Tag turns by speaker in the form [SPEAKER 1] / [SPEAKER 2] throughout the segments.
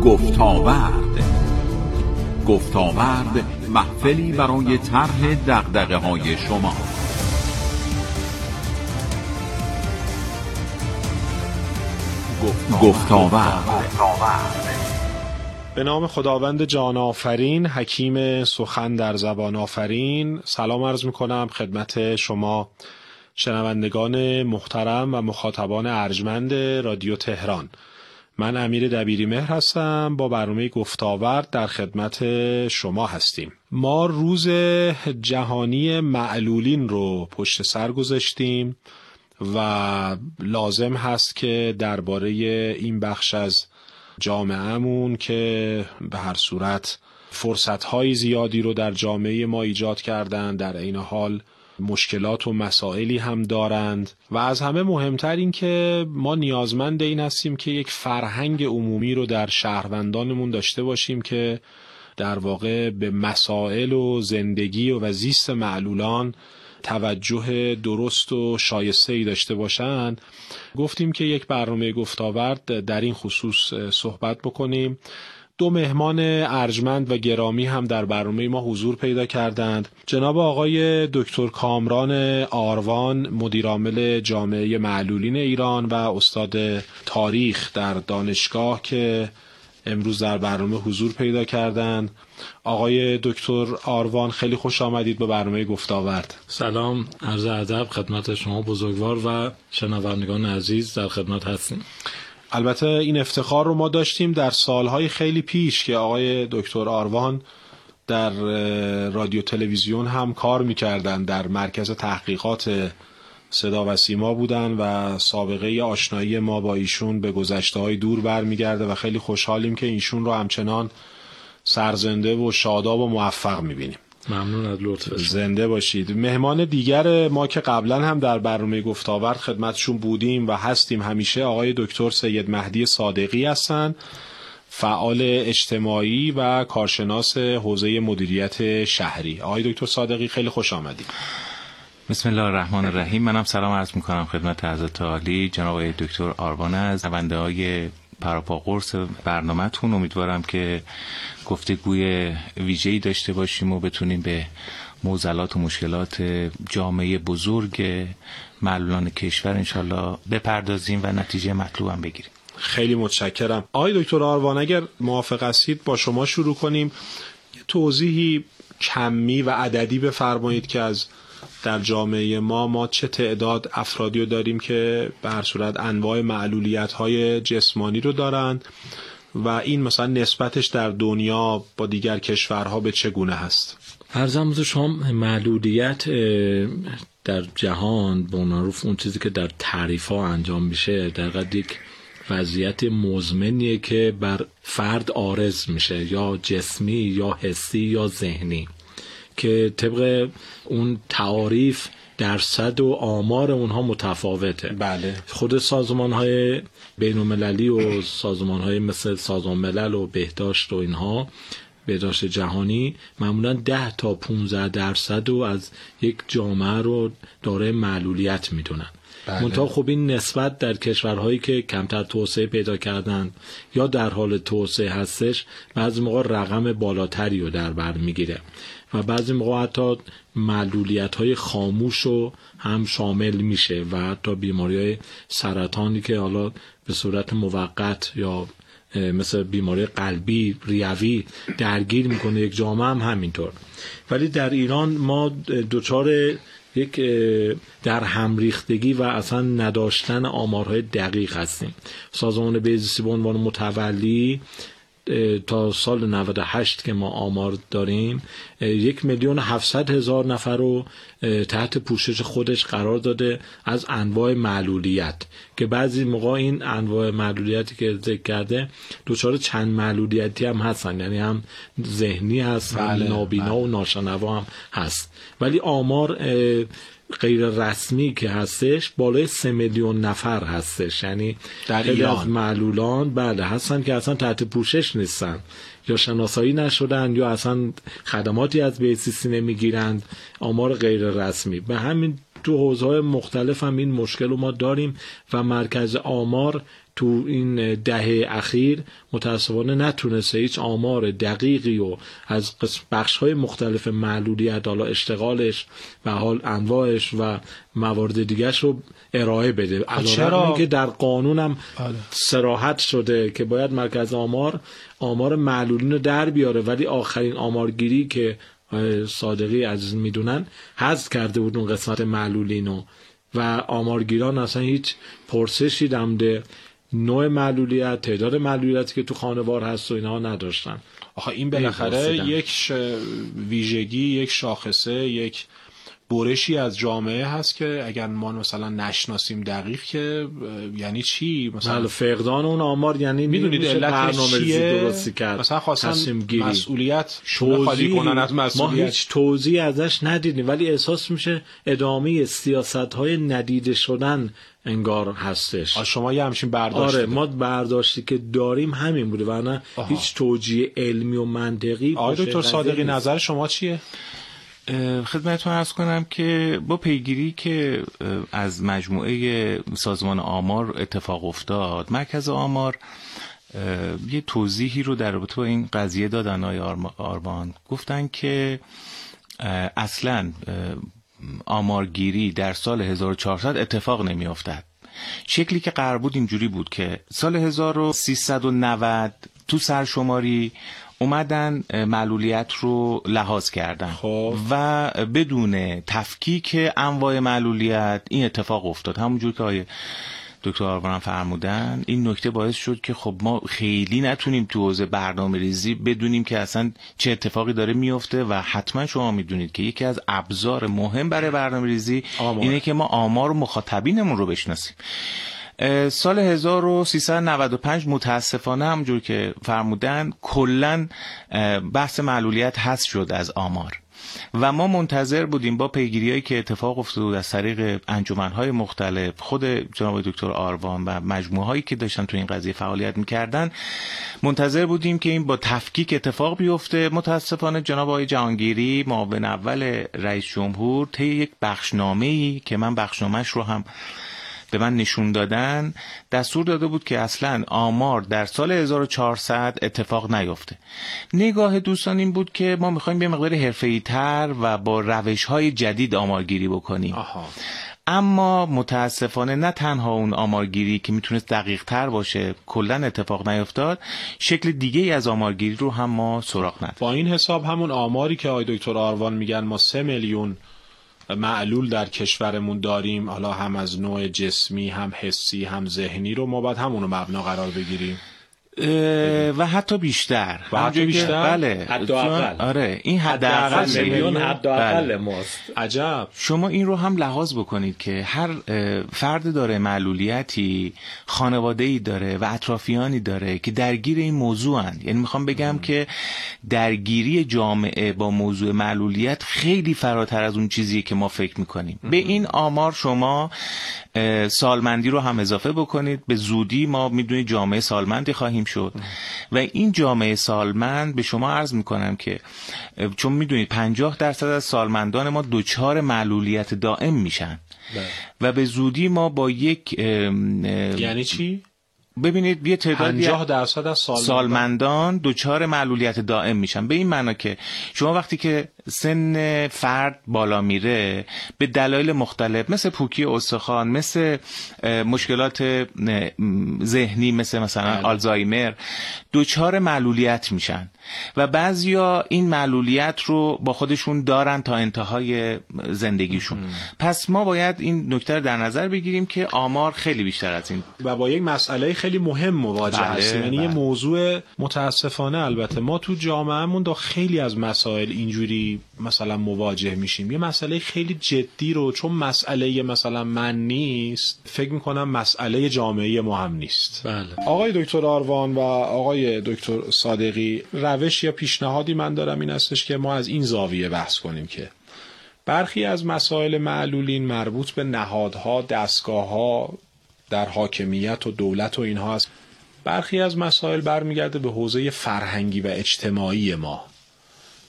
[SPEAKER 1] گفتاورد محفلی برای طرح دغدغه‌های شما. گفتاورد.
[SPEAKER 2] به نام خداوند جان آفرین، حکیم سخن در زبان آفرین. سلام عرض می‌کنم خدمت شما شنوندگان محترم و مخاطبان ارجمند رادیو تهران. من امیر دبیریمهر هستم، با برنامه گفتاورد در خدمت شما هستیم. ما روز جهانی معلولین رو پشت سر گذاشتیم و لازم هست که درباره این بخش از جامعهمون که به هر صورت فرصت‌های زیادی رو در جامعه ما ایجاد کردن، در عین حال مشکلات و مسائلی هم دارند و از همه مهمتر این که ما نیازمند این هستیم که یک فرهنگ عمومی رو در شهروندانمون داشته باشیم که در واقع به مسائل و زندگی و زیست معلولان توجه درست و شایسته‌ای داشته باشند. گفتیم که یک برنامه گفتاورد در این خصوص صحبت بکنیم. دو مهمان ارجمند و گرامی هم در برنامه ما حضور پیدا کردند. جناب آقای دکتر کامران آروان، مدیرعامل جامعه معلولین ایران و استاد تاریخ در دانشگاه که امروز در برنامه حضور پیدا کردند. آقای دکتر آروان، خیلی خوش آمدید به برنامه گفتاورد.
[SPEAKER 3] سلام، عرض ادب خدمت شما بزرگوار و شنوندگان عزیز، در خدمت هستیم.
[SPEAKER 2] البته این افتخار رو ما داشتیم در سالهای خیلی پیش که آقای دکتر آروان در رادیو تلویزیون هم کار می‌کردن، در مرکز تحقیقات صدا و سیما بودن و سابقه آشنایی ما با ایشون به گذشته‌های دور برمیگرده و خیلی خوشحالیم که ایشون رو همچنان سرزنده و شاداب و موفق می‌بینیم.
[SPEAKER 3] ممنون از لطفت.
[SPEAKER 2] زنده باشید. مهمان دیگر ما که قبلا هم در برنامه گفتاورد خدمتشون بودیم و هستیم همیشه، آقای دکتر سید مهدی صادقی هستند، فعال اجتماعی و کارشناس حوزه مدیریت شهری. آقای دکتر صادقی، خیلی خوش آمدید.
[SPEAKER 4] بسم الله الرحمن الرحیم. منم سلام عرض میکنم خدمت حضرت عالی جناب آقای دکتر آروان، از شنونده های پراپا قرص برنامه‌تون. امیدوارم که گفتگوی ویژه‌ای داشته باشیم و بتونیم به معضلات و مشکلات جامعه بزرگ معلولان کشور انشالله بپردازیم و نتیجه مطلوب هم بگیریم.
[SPEAKER 2] خیلی متشکرم. آقای دکتر آروان، اگر موافق هستید با شما شروع کنیم. یه توضیحی کمی و عددی بفرمایید که از در جامعه ما چه تعداد افرادی رو داریم که به هر صورت انواع معلولیت‌های جسمانی رو دارن و این مثلا نسبتش در دنیا با دیگر کشورها به چگونه هست؟
[SPEAKER 3] عرضم حضور شما، معلولیت در جهان به معروف اون چیزی که در تعریف‌ها انجام میشه در واقع یک وضعیت مزمنیه که بر فرد عارض میشه، یا جسمی یا حسی یا ذهنی، که طبق اون تعاریف درصد و آمار اونها متفاوته.
[SPEAKER 2] بله.
[SPEAKER 3] خود سازمان‌های بین‌المللی و سازمان‌های مثل سازمان ملل و بهداشت و اینها، بهداشت جهانی، معمولاً 10 تا 15% رو از یک جامعه رو دارای معلولیت میدونن. منتها خب این نسبت در کشورهایی که کمتر توسعه پیدا کردن یا در حال توسعه هستش بعضی موقع رقم بالاتری رو در بر میگیره و بعضی موقع حتی معلولیت‌های خاموش رو هم شامل میشه و حتی بیماری‌های سرطانی که حالا به صورت موقت یا مثل بیماری قلبی ریوی درگیر میکنه یک جامعه هم همینطور. ولی در ایران ما دچار یک در همریختگی و اصلا نداشتن آمارهای دقیق هستیم. سازمان بهزیستی به عنوان متولی تا سال 98 که ما آمار داریم 1,700,000 نفر رو تحت پوشش خودش قرار داده از انواع معلولیت، که بعضی موقع این انواع معلولیتی که ذکر کرده دوچار چند معلولیتی هم هستن، یعنی هم ذهنی هست، هم نابینا و ناشنوا هم هست. ولی آمار غیر رسمی که هستش بالای 3 میلیون نفر هستش، یعنی
[SPEAKER 2] در ایران
[SPEAKER 3] از معلولان بله هستن که اصلا تحت پوشش نیستن، یا شناسایی نشدن یا اصلا خدماتی از بهزیستی نمیگیرند. آمار غیر رسمی. به همین تو حوزه‌های مختلف هم این مشکل رو ما داریم و مرکز آمار تو این دهه اخیر متاسفانه نتونسته هیچ آمار دقیقی و از بخش‌های مختلف معلولیت، حالا اشتغالش و حال انواعش و موارد دیگرش رو ارائه بده. علاوه اینکه در قانون هم صراحت شده که باید مرکز آمار معلولین رو در بیاره، ولی آخرین آمارگیری که صادقی عزیز میدونن حذف کرده بود اون قسمت معلولینو و آمارگیران اصلا هیچ پرسشی در مورد نوع معلولیت، تعداد معلولیتی که تو خانوار هست و اینها نداشتن.
[SPEAKER 2] آخه این بالاخره یک ویژگی، یک شاخصه، یک برشی از جامعه هست که اگر ما مثلا نشناسیم دقیق که یعنی چی مثلا
[SPEAKER 3] فقدان اون آمار، یعنی
[SPEAKER 2] میدونید علتش چیه؟
[SPEAKER 3] درستی کرد.
[SPEAKER 2] مثلا خواستن مسئولیت خالی کنن از مسئولیت،
[SPEAKER 3] ما هیچ توضیح ازش ندیدیم ولی احساس میشه ادامه سیاست‌های ندیده شدن انگار هستش.
[SPEAKER 2] شما یه همچین برداشتی؟
[SPEAKER 3] آره، ما برداشتی که داریم همین بوده ورنه هیچ توجیه علمی و منطقی.
[SPEAKER 2] آقای دکتر صادقی نظر شما چیه؟
[SPEAKER 4] خدمتتون عرض کنم که با پیگیری که از مجموعه سازمان آمار اتفاق افتاد، مرکز آمار یه توضیحی رو در رابطه با این قضیه دادن. آقای آربان گفتن که اصلاً آمارگیری در سال 1400 اتفاق نمی افتد. شکلی که قرار بود اینجوری بود که سال 1390 تو سرشماری اومدن معلولیت رو لحاظ کردن و بدون تفکیک انواع معلولیت این اتفاق افتاد. همونجور که آقای دکتر آربان فرمودن، این نکته باعث شد که خب ما خیلی نتونیم تو حوزه برنامه‌ریزی بدونیم که اصلا چه اتفاقی داره میفته و حتما شما میدونید که یکی از ابزار مهم برای برنامه‌ریزی اینه که ما آمار و مخاطبینمون رو بشناسیم. سال 1395 متاسفانه همونجور که فرمودن کلن بحث معلولیت حذف شد از آمار و ما منتظر بودیم با پیگیری‌هایی که اتفاق افتاد از طریق انجمن‌های مختلف، خود جناب دکتر آروان و مجموعه‌هایی که داشتن تو این قضیه فعالیت می‌کردن، منتظر بودیم که این با تفکیک اتفاق بیفته. متاسفانه جناب آقای جهانگیری معاون اول رئیس جمهور طی یک بخشنامه‌ای که من بخشنامه‌اش رو هم به من نشون دادن، دستور داده بود که اصلا آمار در سال 1400 اتفاق نیفته. نگاه دوستان این بود که ما میخوایم یه مقدار حرفه‌ای‌تر و با روش‌های جدید آمارگیری بکنیم. اما متاسفانه نه تنها اون آمارگیری که میتونست دقیق تر باشه کلن اتفاق نیفتاد، شکل دیگه ای از آمارگیری رو هم ما سراغ نداشتیم.
[SPEAKER 2] با این حساب همون آماری که آقای دکتر آروان میگن ما 3 میلیون معلول در کشورمون داریم، حالا هم از نوع جسمی هم حسی هم ذهنی، رو ما باید همونو مبنا قرار بگیریم
[SPEAKER 4] و حتی بیشتر.
[SPEAKER 2] بله،
[SPEAKER 4] حداقل. آره، این حداقل
[SPEAKER 3] میلیون حداقل ماست.
[SPEAKER 2] عجب.
[SPEAKER 4] شما این رو هم لحاظ بکنید که هر فرد داره معلولیتی، خانواده‌ای داره و اطرافیانی داره که درگیر این موضوع هستند. یعنی میخوام بگم که درگیری جامعه با موضوع معلولیت خیلی فراتر از اون چیزیه که ما فکر میکنیم. به این آمار شما سالمندی رو هم اضافه بکنید، به زودی ما میدونید جامعه سالمندی خواهیم شد و این جامعه سالمند به شما عرض میکنم که چون میدونید 50% از سالمندان ما دچار معلولیت دائم میشن و به زودی ما با یک
[SPEAKER 2] یعنی چی؟
[SPEAKER 4] ببینید یه تعدادی
[SPEAKER 2] 50% از
[SPEAKER 4] سالمندان دچار معلولیت دائم میشن. به این معنی که شما وقتی که سن فرد بالا میره به دلایل مختلف مثل پوکی استخوان، مثل مشکلات ذهنی، مثلا آلزایمر، دچار معلولیت میشن و بعضیا این معلولیت رو با خودشون دارن تا انتهای زندگیشون. پس ما باید این نکته رو در نظر بگیریم که آمار خیلی بیشتر از این
[SPEAKER 2] و با یک مسئله خیلی مهم مواجه هستیم. یعنی یه موضوع متاسفانه البته ما تو جامعهمون دا خیلی از مسائل اینجوری مثلا مواجه میشیم. یه مسئله خیلی جدی رو چون مسئله مثلا من نیست، فکر میکنم مسئله جامعه ما هم نیست.
[SPEAKER 3] بله.
[SPEAKER 2] آقای دکتر آروان و آقای دکتر صادقی، روش یا پیشنهادی من دارم این هستش که ما از این زاویه بحث کنیم که برخی از مسائل معلولین مربوط به نهادها، دستگاه‌ها در حاکمیت و دولت و اینها است. برخی از مسائل برمیگرده به حوزه فرهنگی و اجتماعی ما.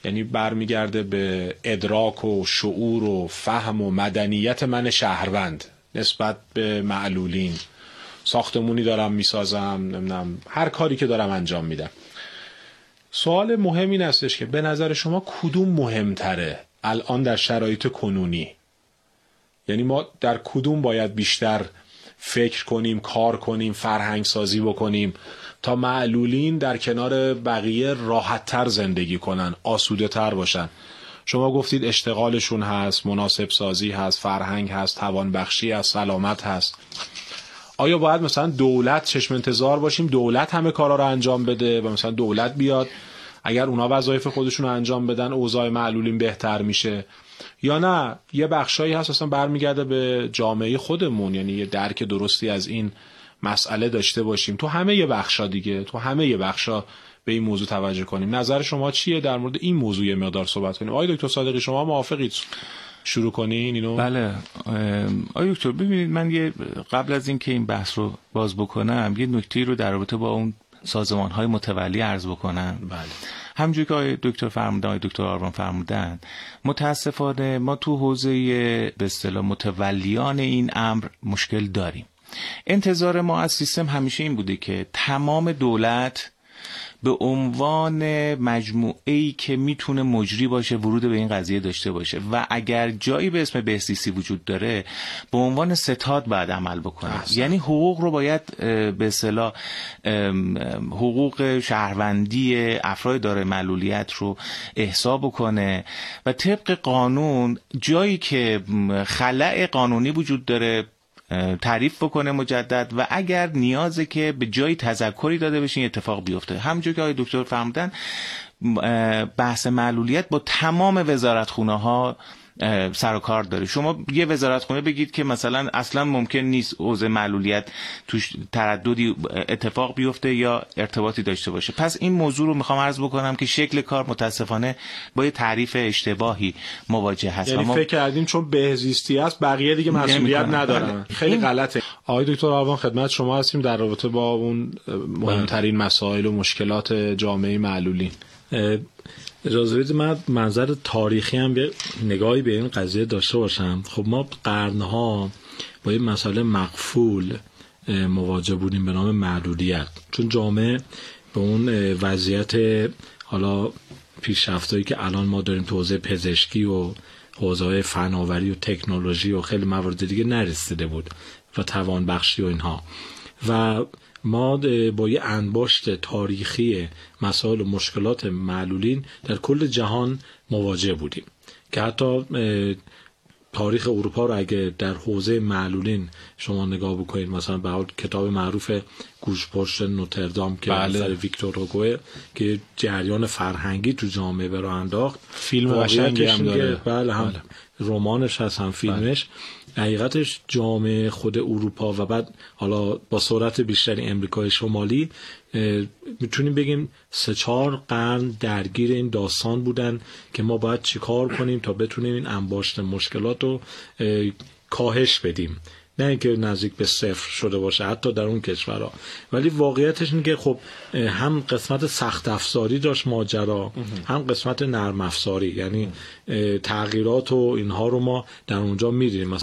[SPEAKER 2] یعنی برمیگرده به ادراک و شعور و فهم و مدنیت من شهروند نسبت به معلولین. ساختمونی دارم میسازم، نمیدونم هر کاری که دارم انجام میدم. سوال مهم این هستش که به نظر شما کدوم مهمتره الان در شرایط کنونی؟ یعنی ما در کدوم باید بیشتر فکر کنیم، کار کنیم، فرهنگ سازی بکنیم تا معلولین در کنار بقیه راحت تر زندگی کنن، آسوده تر باشن؟ شما گفتید اشتغالشون هست، مناسب سازی هست، فرهنگ هست، توانبخشی هست، سلامت هست. آیا باید مثلا دولت چشم انتظار باشیم دولت همه کارا رو انجام بده و مثلا دولت بیاد اگر اونا وظایف خودشون رو انجام بدن اوضاع معلولین بهتر میشه؟ یا نه یه بخشایی هست اصلا برمیگرده به جامعه خودمون، یعنی یه درک درستی از این مسئله داشته باشیم تو همه یه بخشا دیگه، تو همه یه بخشا به این موضوع توجه کنیم. نظر شما چیه در مورد این موضوع یه مقدار صحبت کنیم؟ آقای دکتر صادقی شما موافقید شروع کنین اینو؟
[SPEAKER 4] بله آقای دکتر ببینید، من قبل از این که این بحث رو باز بکنم یه نکته رو در رابطه با اون سازمان‌های متولی عرض بکنم.
[SPEAKER 2] بله.
[SPEAKER 4] همونجوری که آقای دکتر فرمودن، آقای دکتر آربان فرمودن، متاسفانه ما تو حوزه به اصطلاح متولیان این امر مشکل داریم. انتظار ما از سیستم همیشه این بوده که تمام دولت به عنوان مجموعه‌ای که میتونه مجری باشه ورود به این قضیه داشته باشه و اگر جایی به اسم بهزیستی وجود داره به عنوان ستاد باید عمل بکنه. یعنی حقوق رو باید به اصطلاح حقوق شهروندی افراد دارای معلولیت رو احصا بکنه و طبق قانون جایی که خلأ قانونی وجود داره تعریف بکنه مجدد و اگر نیازه که به جای تذکری داده بشه این اتفاق بیفته. همونجور که آقای دکتر فرمودن بحث معلولیت با تمام وزارتخونه ها سر و کار داره. شما یه وزارتخونه بگید که مثلا اصلا ممکن نیست حوزه معلولیت توش ترددی اتفاق بیفته یا ارتباطی داشته باشه. پس این موضوع رو میخوام عرض بکنم که شکل کار متاسفانه با یه تعریف اشتباهی مواجه هست.
[SPEAKER 2] یعنی فکر کردیم چون بهزیستی است بقیه دیگه مسئولیت ندارن. خیلی غلطه. آقای دکتر آربان خدمت شما هستیم در رابطه با اون مهمترین مسائل و مشکلات جامعه معلولین.
[SPEAKER 3] اجازه بدید من منظر تاریخی هم یه نگاهی به این قضیه داشته باشم. خب ما قرنها با این مسئله مقفول مواجه بودیم به نام معلولیت، چون جامعه به اون وضعیت حالا پیشرفتایی که الان ما داریم تو حوزه پزشکی و حوزه فناوری و تکنولوژی و خیلی موارد دیگه نرسیده بود و توانبخشی و اینها، و ما با یه انباشت تاریخی مسائل و مشکلات معلولین در کل جهان مواجه بودیم که حتی تاریخ اروپا رو اگه در حوزه معلولین شما نگاه بکنید، مثلا به حال کتاب معروف گوشپشت نوتردام که اثر ویکتور هوگوه که جریان فرهنگی تو جامعه به راه انداخت،
[SPEAKER 2] فیلم قشنگی هم داره.
[SPEAKER 3] بله هم رمانش هست هم فیلمش. حقیقتش جامعه خود اروپا و بعد حالا با سرعت بیشتری امریکای شمالی میتونیم بگیم 3-4 قرن درگیر این داستان بودن که ما باید چیکار کنیم تا بتونیم این انباشت مشکلات رو کاهش بدیم، نه اینکه نزدیک به صفر شده باشه حتی در اون کشورها. ولی واقعیتش اینه که خب هم قسمت سخت افزاری داشت ماجرا، هم قسمت نرم افزاری، یعنی تغییرات و اینها رو ما در اونجا می‌دیدیم. مثلا